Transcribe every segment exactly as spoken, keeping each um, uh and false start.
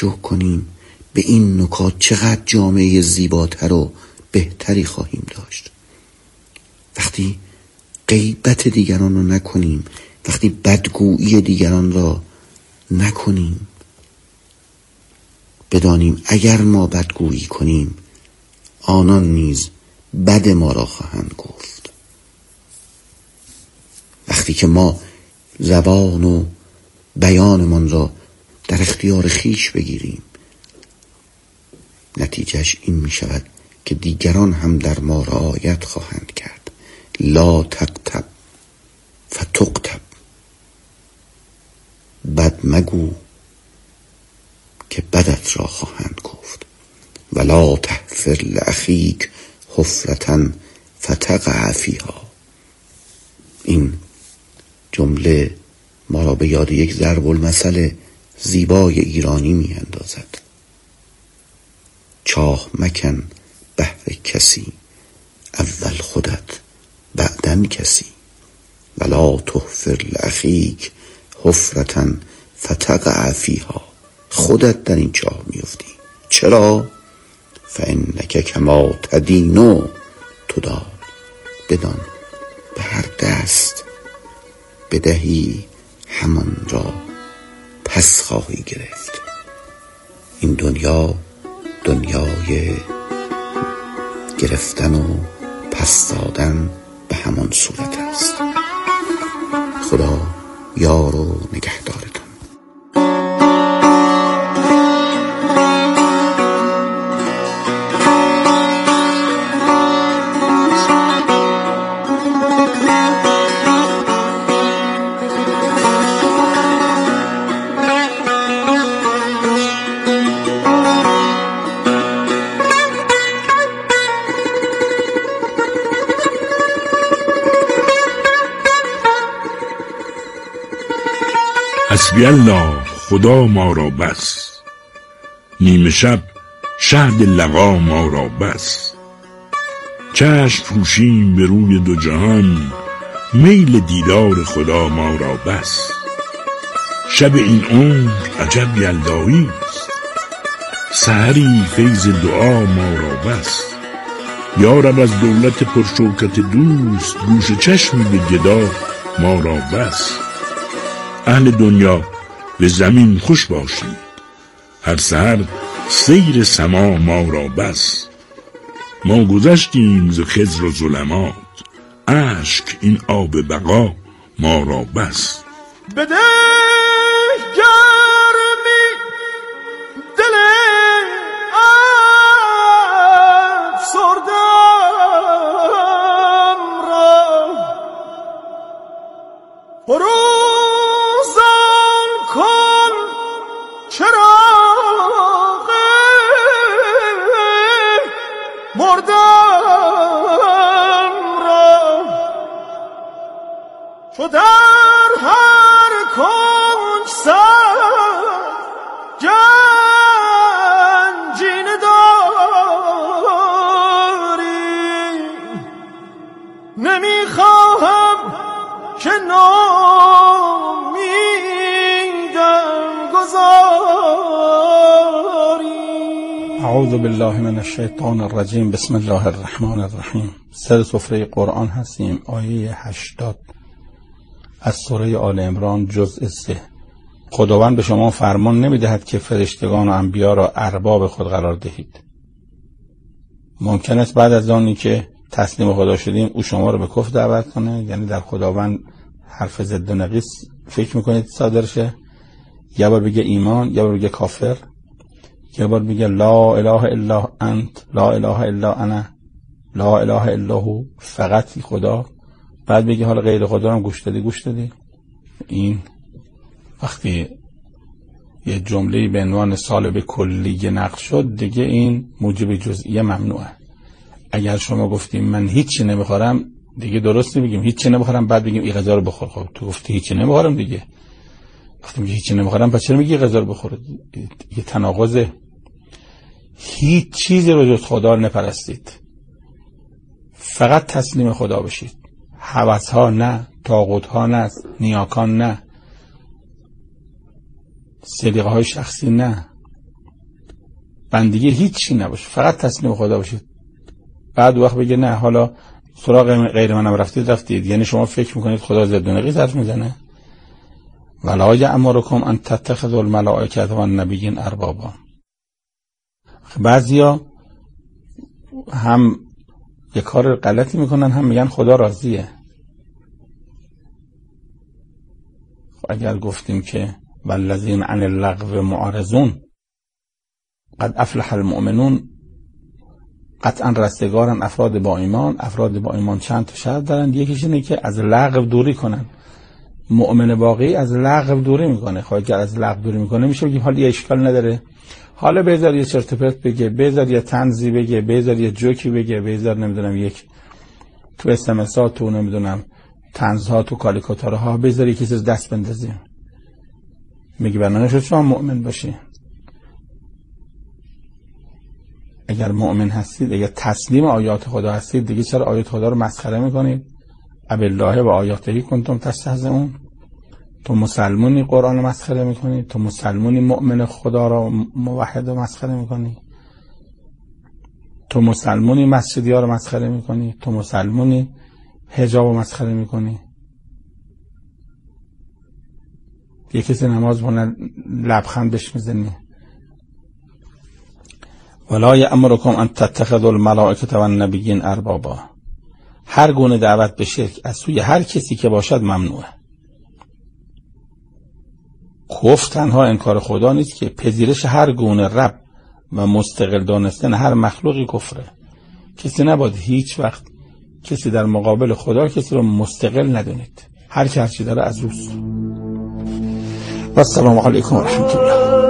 توجه کنیم به این نکات چقدر جامعه زیباتر و بهتری خواهیم داشت. وقتی غیبت دیگران رو نکنیم، وقتی بدگویی دیگران را نکنیم، بدانیم اگر ما بدگویی کنیم آنان نیز بد ما را خواهند گفت. وقتی که ما زبان و بیانمان را در اختیار خیش بگیریم، نتیجهش این می شود که دیگران هم در ما رعایت خواهند کرد. لا تغتب فتغتب، بد مگو که بدت را خواهند گفت. ولا تحفر لاخیک حفرة فتقع فیها. این جمله ما را به یاد یک ضرب المثل زیبای ایرانی می اندازد. چاه مکن بهر کسی، اول خودت بعدن کسی. ولا تحفر لاخیک حفرة فتقع فیها. خودت در این چاه میفتی. چرا؟ فانک کما تدین تدان. بدان به هر دست بدهی همان را پس خواهی گرفت. این دنیا دنیای گرفتن و پس دادن به همان صورت است. خدا یار و نگهدارتان. حسبی الله، خدا ما را بس. نیمه شب شهد لقا ما را بس. چشم پوشیم به روی دو جهان، میل دیدار خدا ما را بس. شب این عمر عجب یلدایی است، سحری فیض دعا ما را بس. یارب از دولت پرشوکت دوست، گوش چشمی به گدا ما را بس. اهل دنیا به زمین خوش باشید، هر سحر سیر سما ما را بس. ما گذشتیم ز خضر و ظلمات، اشک این آب بقا ما را بس. بده گرمی دل افسردم را، فروزان کن چراغ مردم را. چو در هر کنج سر گنجینه داری، نمیخواهم که نامیدم گذاری. اعوذ بالله من الشیطان الرجیم. بسم الله الرحمن الرحیم. سر سفره قرآن هستیم. آیه هشتاد از سوره آل عمران جزء سه. خداوند به شما فرمان نمیدهد که فرشتگان و انبیا را ارباب خود قرار دهید. ممکن است بعد از آنی که تسلیم خدا شدیم او شما رو به کفر دعوت کنه، یعنی در خداوند حرف ضد و نقیص فکر میکنید صادر شه. یه بار بگه ایمان، یه بار بگه کافر، یه بار بگه لا اله الا انت، لا اله الا انا، لا اله الا هو، فقط خدا. بعد بگه حالا غیر خدا رو گوش دادی گوش دادی. این وقتی یه جمله به عنوان سالب کلی نقل شد دیگه این موجب جزئیه ممنوعه. اگر شما گفتیم من هیچی نمیخورم دیگه درست نمیگیم هیچی نمیخورم بعد بگیم این غذا رو بخور. خب تو گفتی هیچی نمیخورم دیگه، وقتی میگی هیچی نمیخورم پس چرا میگی غذا رو بخور؟ یه تناقضه. هیچ چیزی رو جز خدا نپرستید، فقط تسلیم خدا بشید. هوس ها نه، طاغوت ها نه، نیاکان نه، سلیقه های شخصی نه، بندگی هیچی نباشه، فقط تسلیم خدا باشید. بعد وقت بگه نه حالا سراغ غیر منم رفتید رفتید، یعنی شما فکر میکنید خدا ضد و نقیض حرف میزنه. ولا یأمرکم ان تتخذوا الملائکه والنبیین اربابا. بعضیا هم یه کار غلطی میکنن، هم میگن خدا راضیه. اگر گفتیم که والذین عن اللغو معرضون قد افلح المؤمنون، قطعا رستگارن افراد با ایمان. افراد با ایمان چند تا شرط دارن، یکیش اینه که از لغو دوری کنن. مؤمن واقعی از لغو دوری میکنه. خب اگر از لغو دوری میکنه میشه بگیم حالا یه اشکال نداره، حالا بذار یه چرت و پرت بگه، بذار یه طنزی بگه، بذار یه جوکی بگه، بذار نمیدونم یک تو اس ام اس ها تو نمیدونم طنزها تو کاریکاتورها بذار یه چیز دست بندازیم. میگه بنانه شد شما مؤمن باشی. اگر مؤمن هستید، اگر تسلیم آیات خدا هستید، دیگه چرا آیات خدا رو مسخره میکنید؟ ابالله و آیاته کنتم تستهزئون. تو مسلمونی قرآن رو مسخره میکنی؟ تو مسلمونی مؤمن خدا رو موحد رو مسخره میکنی؟ تو مسلمونی مسجدی ها رو مسخره میکنی؟ تو مسلمونی حجاب رو مسخره میکنی؟ یه کسی نماز مونه لبخند بهش میزنی. ولا یأمرکم ان تتخذوا الملائکه والنبیین اربابا. هر گونه دعوت به شرک از سوی هر کسی که باشد ممنوعه. کفر تنها انکار خدا نیست که پذیرش هر گونه رب و مستقل دانستن هر مخلوقی کفره. کسی نباید هیچ وقت کسی در مقابل خدا کسی رو مستقل ندونید. هر کی هر چی داره از اوست. و السلام علیکم و رحمت الله.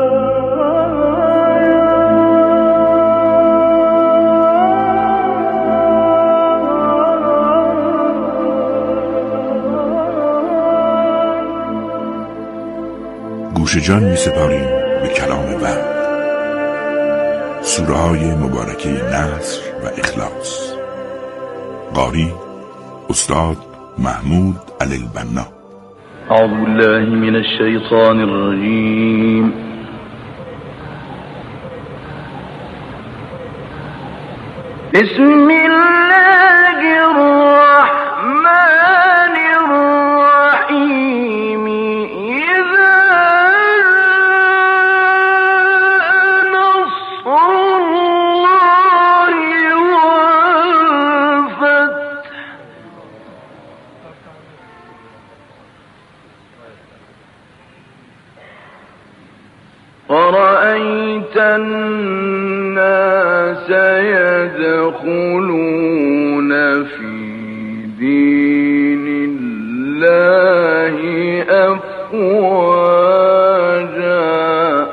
گوش جان می سپاریم به کلام وحی، سوره های مبارکه نصر و اخلاص. قاری استاد محمود علی البنا. اعوذ بالله من الشیطان الرجیم. بسم الله الرحمن الرحیم. ورأيت الناس يدخلون في دين الله أفواجا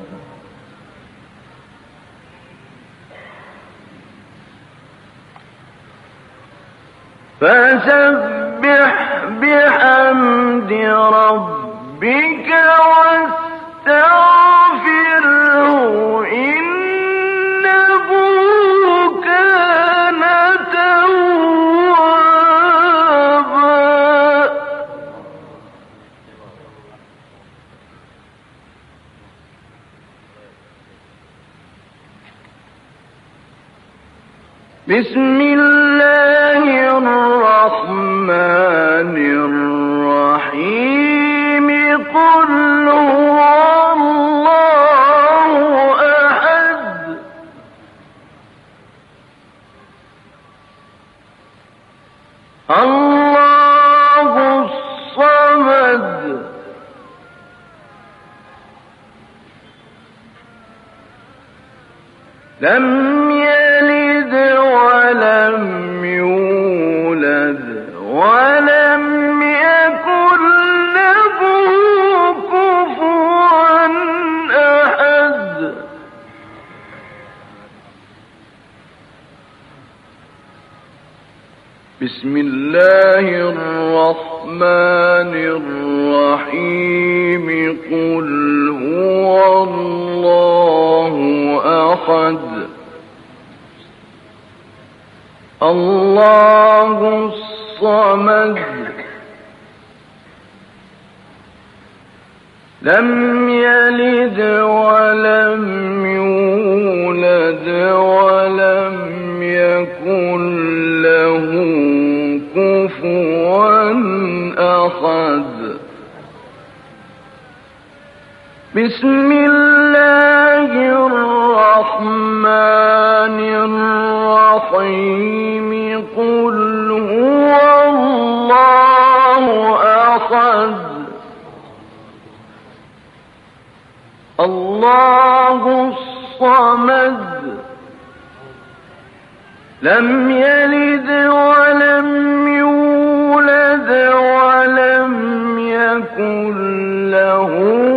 فسبح بحمد ربك واستغفره إنه كان توابا. بسم الله الرحمن الرحيم. قل هو الله أحد الله الصمد لم يلد ولم يولد ولم يكن له كفوا أحد. بسم الله الرحمن الرحيم. قل هو الله أحد الله الصمد لم يلد ولم يولد بسم الله الرحمن الرحيم قل هو الله أحد الله الصمد لم يلد ولم يولد ولم يكن له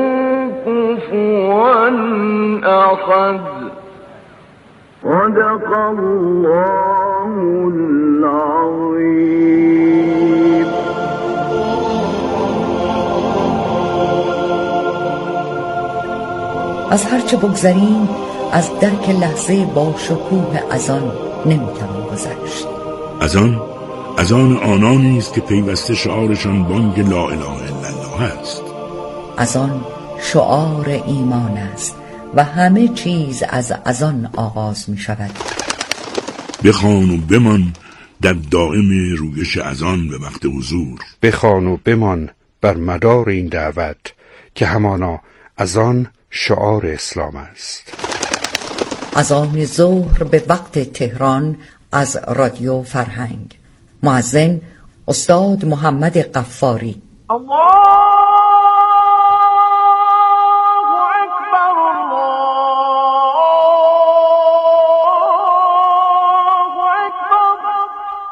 كفوا أحد صدق الله العظيم. از هرچه بگذریم از درک لحظه با شکوه اذان نمیتوان گذشت. اذان اذان آنانی است که پیوسته شعارشان بانگ لا اله الا الله است. اذان شعار ایمان است و همه چیز از اذان آغاز می شود. بخوان و بمان در دائم رویش اذان به وقت حضور. بخوان و بمان بر مدار این دعوت که همانا اذان شعار اسلام است. اذان ظهر به وقت تهران از رادیو فرهنگ. مؤذن استاد محمد غفاری. الله اکبر الله اکبر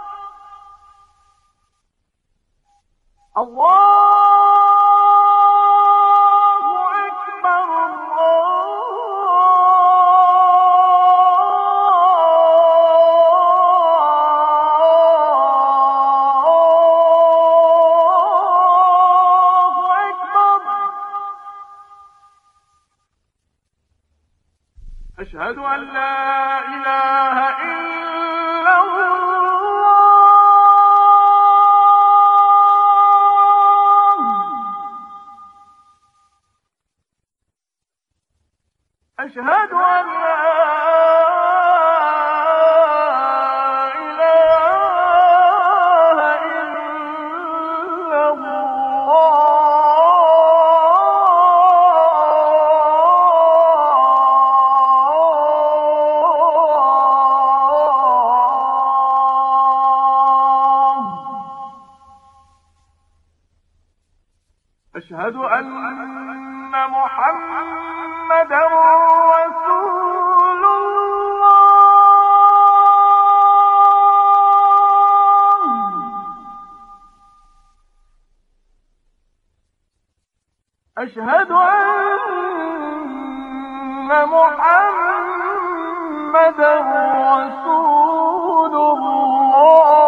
الله أشهد أن لا إله إلا الله أشهد أن لا أشهد أن محمدا رسول الله أشهد أن محمدا رسول الله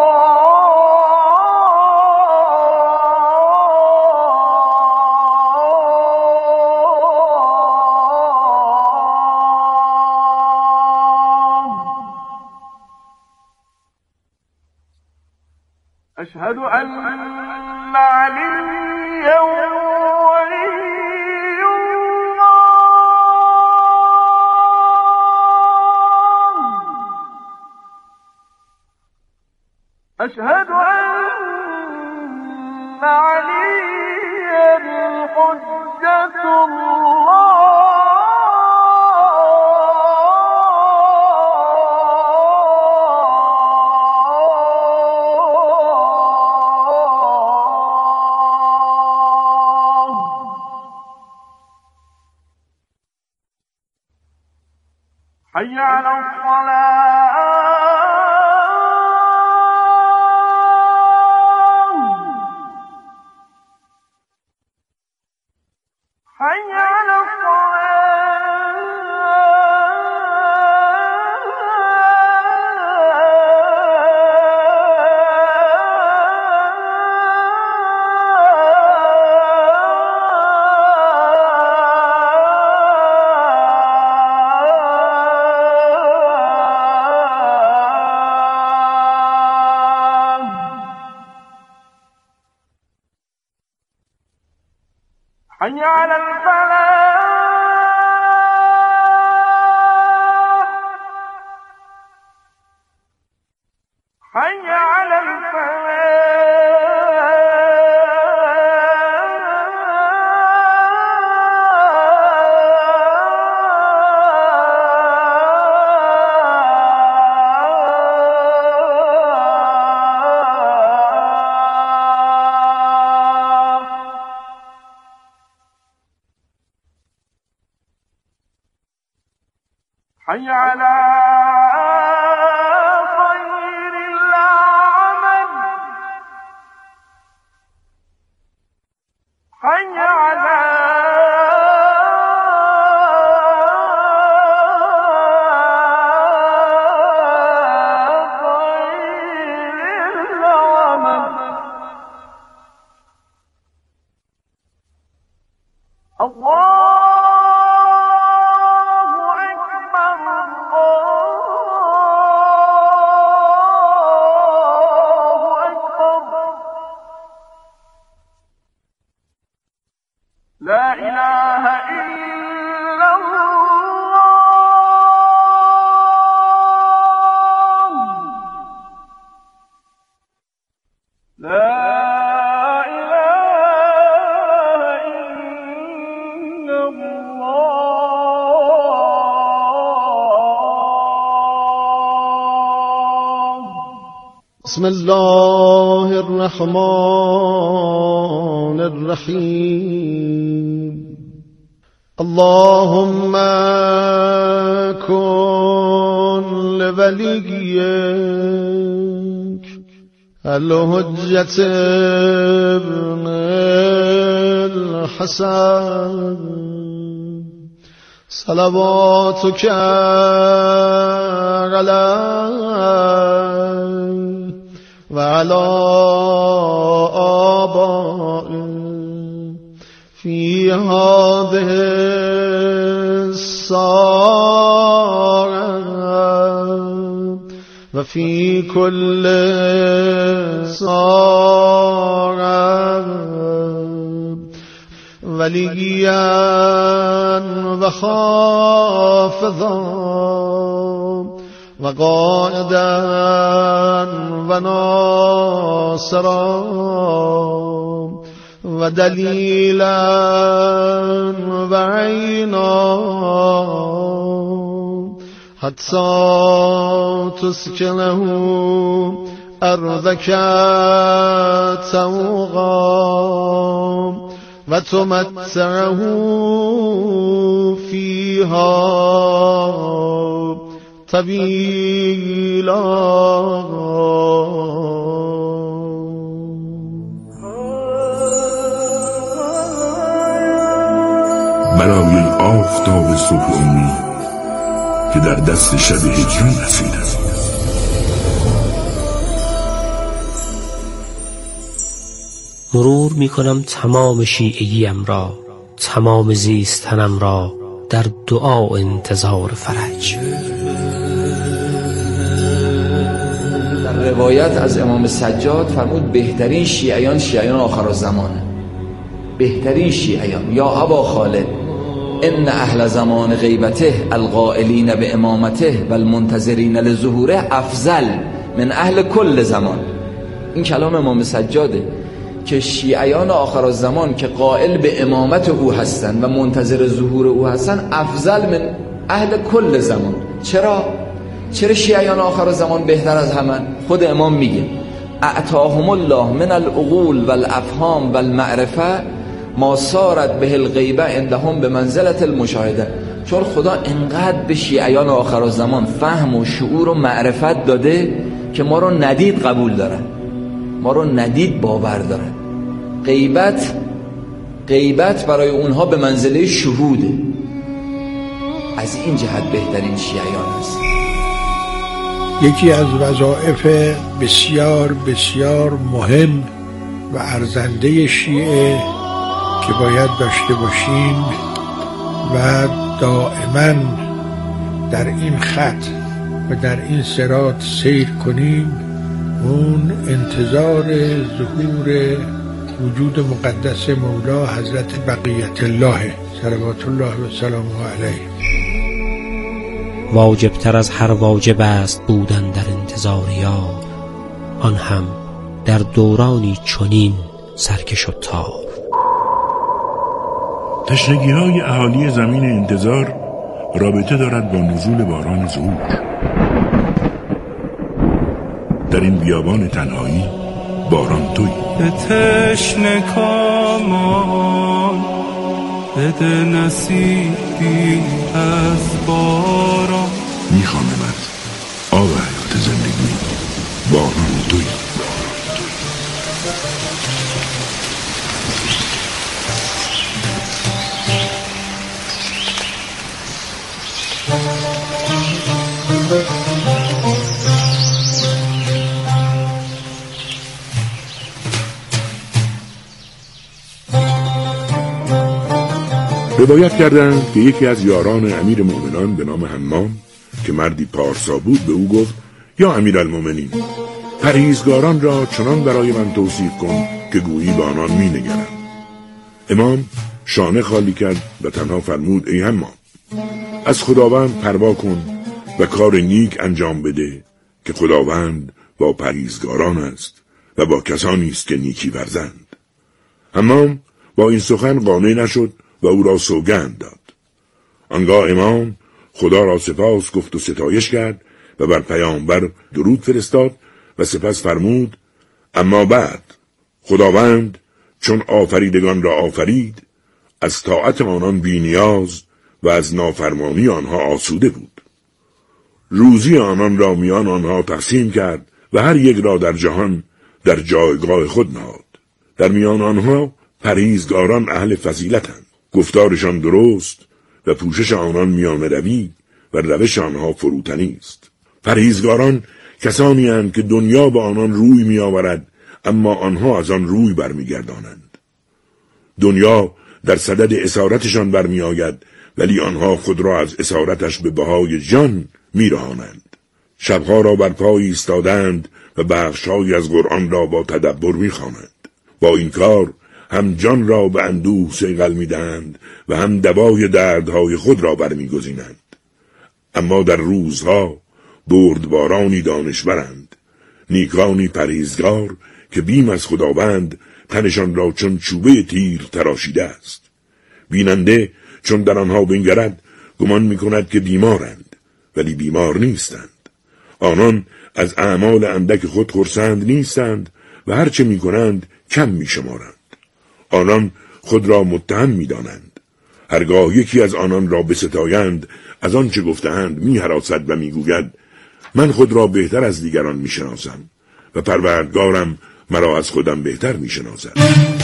أشهد أن عليا ولي الله أشهد أن عليا حجة الله حي على الصلاة حي على حي على الفلاح حي على الفلاح حي على خير العمل حي على لا إله إلا الله لا إله إلا الله بسم الله الرحمن الرحيم اللهم كن لوليك الحجة ابن الحسن صلواتك عليه وعلى آبائه في هذه الساعة وفي كل ساعة وليا وحافظا وقائدا وناصرا ودليلا وعينا حتى تسكنه أرضك توغا وتمتعه فيها طويلا برای آفتاب صبح امید که در دست شب هجران اسیر است. مرور می کنم تمام شیعگیم را، تمام زیستنم را در دعا و انتظار فرج. در روایت از امام سجاد فرمود بهترین شیعیان شیعیان آخرالزمانه. بهترین شیعیان یا ابا خالد ان اهل زمان غیبته القائلین به امامته و المنتظرین لظهوره افضل من اهل کل زمان. این کلام امام سجاده که شیعیان آخرالزمان که قائل به امامت او هستند و منتظر ظهور او هستند افضل من اهل کل زمان. چرا؟ چرا شیعیان آخرالزمان بهتر از همه؟ خود امام میگه اعطاهم الله من العقول والافهام والمعرفه ما صارت به الغیبه عندهم به منزلت المشاهده. چون خدا انقدر به شیعیان آخرالزمان فهم و شعور و معرفت داده که ما رو ندید قبول دارن، ما رو ندید باور دارن. غیبت غیبت برای اونها به منزله شهوده. از این جهت بهترین شیعیان است. یکی از وظایف بسیار بسیار مهم و ارزنده شیعه که باید داشته باشیم و دائما در این خط و در این صراط سیر کنیم اون انتظار ظهور وجود مقدس مولا حضرت بقیت الله صلوات الله و سلامه علیه. واجب تر از هر واجب است بودن در انتظار یار، آن هم در دورانی چنین سرکش و تاب. تشنگی های اهالی زمین انتظار رابطه دارد با نزول باران ظهور. در این بیابان تنهایی باران تویی. به تشنه کامان بده نصیبی از باران روایت کردند که یکی از یاران امیر مومنان به نام حمام که مردی پارسا بود به او گفت: یا امیر المومنین، پرهیزگاران را چنان برای من توصیف کن که گویی به آنان می نگرم. امام شانه خالی کرد و تنها فرمود: ای حمام، از خداوند پروا کن و کار نیک انجام بده که خداوند با پرهیزگاران است و با کسانی است که نیکی ورزند. حمام با این سخن قانع نشد و او را سوگند داد. آنگاه امام خدا را سپاس گفت و ستایش کرد و بر پیامبر درود فرستاد و سپس فرمود: اما بعد خداوند چون آفریدگان را آفرید از طاعت آنان بی نیاز و از نافرمانی آنها آسوده بود. روزی آنان را میان آنها تقسیم کرد و هر یک را در جهان در جایگاه خود نهاد. در میان آنها پرهیزگاران اهل فضیلتند، گفتارشان درست و پوشش آنان میان روی و روش آنها فروتنی است. پرهیزگاران کسانی اند که دنیا به آنان روی می آورد اما آنها از آن روی برمیگردانند. دنیا در صدد اسارتشان برمی آید ولی آنها خود را از اسارتش به بهای جان می رهانند. شبها را بر پای ایستادند و بخش‌هایی از قرآن را با تدبر می خوانند. با این کار هم جان را به اندوه صیقل می دهند و هم دوای دردهای خود را برمی گزینند. اما در روزها بردبارانی دانشورند، نیکانی پرهیزگار که بیم از خداوند تنشان را چون چوبه تیر تراشیده است. بیننده چون در آنها بنگرد گمان می کند که بیمارند ولی بیمار نیستند. آنان از اعمال اندک خود خرسند نیستند و هرچه می کنند کم می شمارند. آنان خود را متهم می دانند. هرگاه یکی از آنان را بستایند از آنچه گفته‌اند می هراسد و می گوید: من خود را بهتر از دیگران می شناسم و پروردگارم مرا از خودم بهتر می شناسد.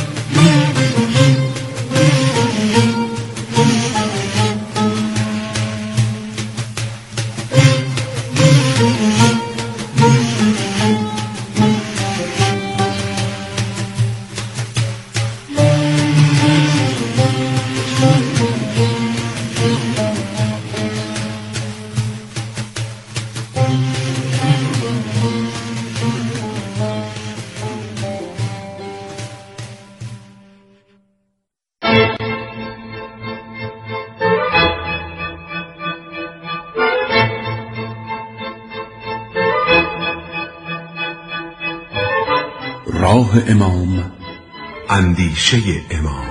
راه امام، اندیشه امام.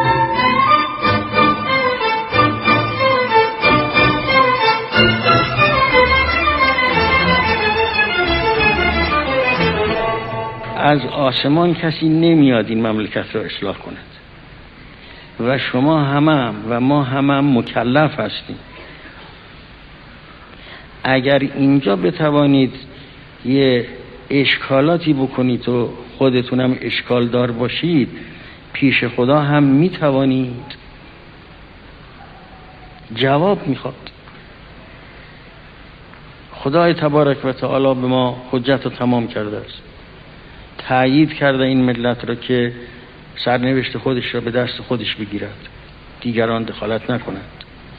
از آسمان کسی نمیاد این مملکت را اصلاح کند و شما همه و ما همه مکلف هستیم. اگر اینجا بتوانید یه اشکالاتی بکنید و خودتونم اشکال دار باشید، پیش خدا هم میتوانید. جواب میخواد. خدای تبارک و تعالی به ما حجت رو تمام کرده است. تأیید کرده این ملت را که سرنوشت خودش را به دست خودش بگیرد، دیگران دخالت نکنند.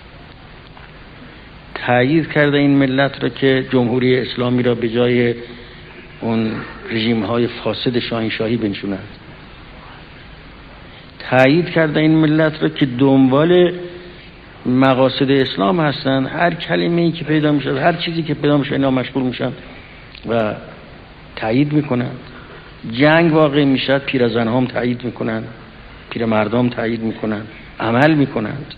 تأیید کرده این ملت را که جمهوری اسلامی را به جای اون رژیم های فاسد شاهنشاهی بنشوند. تأیید کرده این ملت را که دنبال مقاصد اسلام هستند. هر کلمه‌ای که پیدا میشد، هر چیزی که پیدا میشد اینا مشغول میشن و تأیید میکنند. جنگ واقع میشد، پیرزن هم تأیید میکنند، پیر مردم تأیید میکنند، عمل میکنند.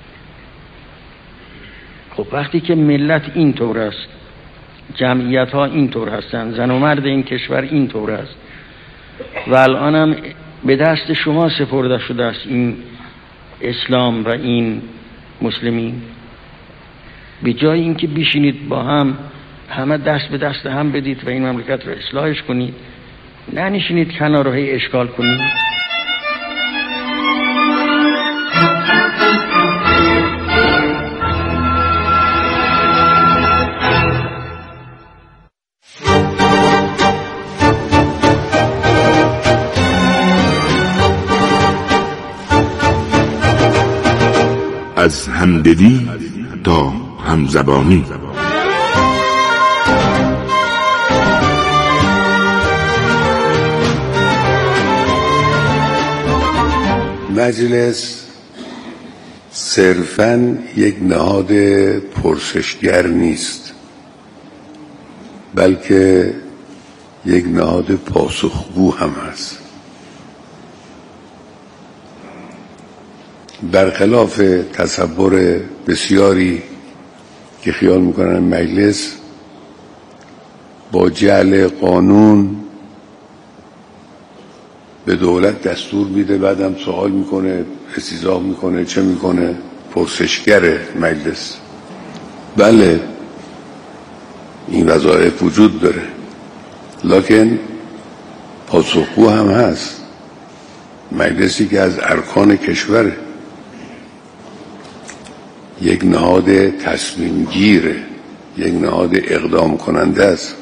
خب وقتی که ملت این طور است، جمعیت ها این طور هستند، زن و مرد این کشور این طور است و الان هم به دست شما سپرده شده است این اسلام و این مسلمین، به جای اینکه بشینید با هم همه دست به دست هم بدید و این مملکت رو اصلاحش کنید، نه نشینید کنار رو هی اشکال کنید. از همدلی تا همزبانی. مجلس صرفاً یک نهاد پرسشگر نیست، بلکه یک نهاد پاسخگو هم هست. برخلاف تصور بسیاری که خیال میکنن مجلس با جعل قانون به دولت دستور میده، بعدم سوال میکنه، استیضاح میکنه، چه میکنه، پرسشگر مجلس. بله این وظایف وجود داره، لکن پاسخگو هم هست. مجلسی که از ارکان کشوره، یک نهاد تصمیم گیره، یک نهاد اقدام کننده است.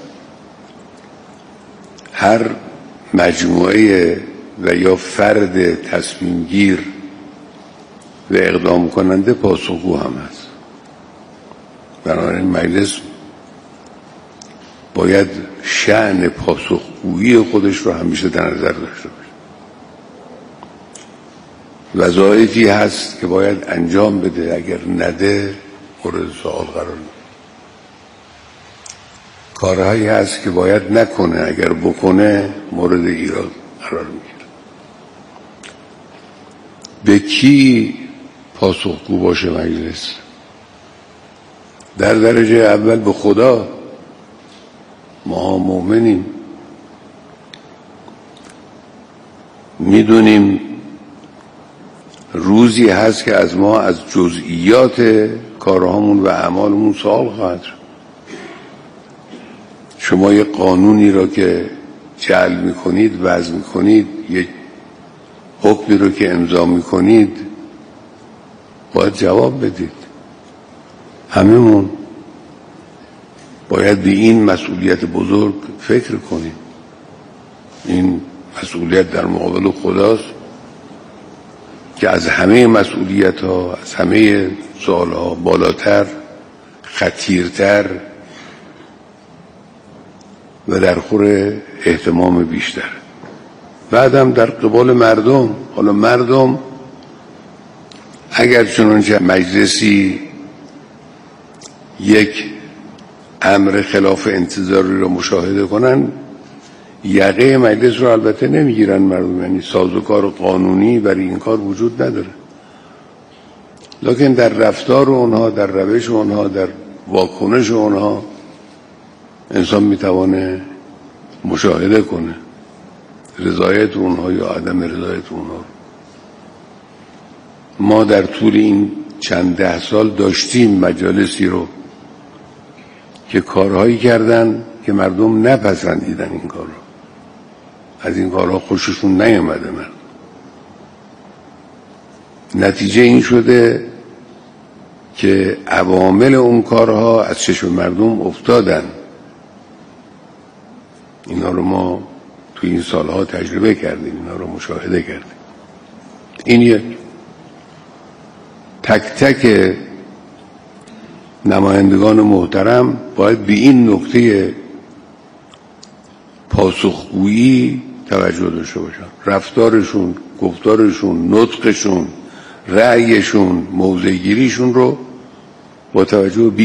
هر مجموعه و یا فرد تصمیم گیر و اقدام کننده پاسخگو هم هست. بنابراین مجلس باید شأن پاسخگویی خودش رو همیشه در نظر داشته باشه. وظایفی هست که باید انجام بده، اگر نده مورد سوال قرار میگیره. کارهایی هست که باید نکنه، اگر بکنه مورد ایراد قرار میگیره. به کی پاسخگو باشه مجلس؟ در درجه اول به خدا. ما مؤمنیم، میدونیم روزی هست که از ما از جزئیات کارهامون و اعمالمون سوال خواهد شد. شما یک قانونی را که جعل میکنید، وضع میکنید، یک حکمی رو که امضا میکنید، باید جواب بدید. هممون باید به این مسئولیت بزرگ فکر کنیم. این مسئولیت در مقابل خداست که از همه مسئولیت ها، از همه سوال ها بالاتر، خطیرتر و در خور اهتمام بیشتر. بعدم در قبال مردم. حالا مردم اگر چنانچه مجلسی یک امر خلاف انتظاری رو مشاهده کنن، یقه مجلس رو البته نمیگیرن مردم، یعنی سازوکار قانونی برای این کار وجود نداره، لکن در رفتار اونها، در روش اونها، در واکنش اونها انسان میتوانه مشاهده کنه رضایت اونها یا عدم رضایت اونها. ما در طول این چند ده سال داشتیم مجالسی رو که کارهایی کردن که مردم نپسندیدن این کار رو، از این کارها خوششون نیامده مردم. نتیجه این شده که عوامل اون کارها از چشم مردم افتادن. اینا رو ما تو این سالها تجربه کردیم، اینا رو مشاهده کردیم. این یک تک تک نمایندگان محترم باید به این نکته پاسخگویی توجه داشته باشن. رفتارشون، گفتارشون، نطقشون، رأیشون، موضع‌گیریشون رو با توجه به